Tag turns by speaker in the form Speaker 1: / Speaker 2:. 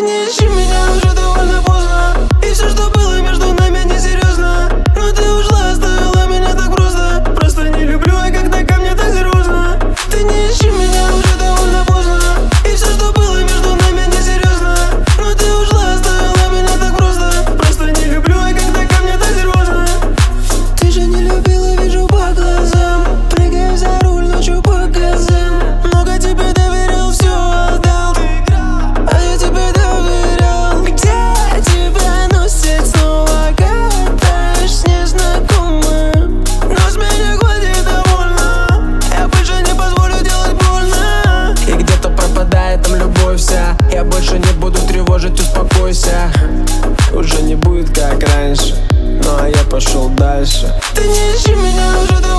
Speaker 1: не ищи меня, уже довольно поздно. И все, что было между нами, несерьезно. Но ты ушла, оставила меня так просто. Просто не люблю, а когда ко мне так серьезно. Ты не ищи меня, уже довольно поздно. И все, что было между нами, несерьезно. Но ты ушла, оставила меня так просто. Просто не люблю, а когда ко мне так серьезно. Ты же не любила, вижу по глазам. Прыгаю за руль ночью по газам. Много тебе доверял, все отдал. А я тебе доверял. Где тебя носит снова, катаешь незнакомым. Но с меня хватит довольно. Я больше не позволю делать больно.
Speaker 2: И где-то пропадает там любовь вся. Я больше не буду тревожить, успокойся. Уже не будет как раньше, ну а я пошел дальше.
Speaker 1: Ты не ищи меня, уже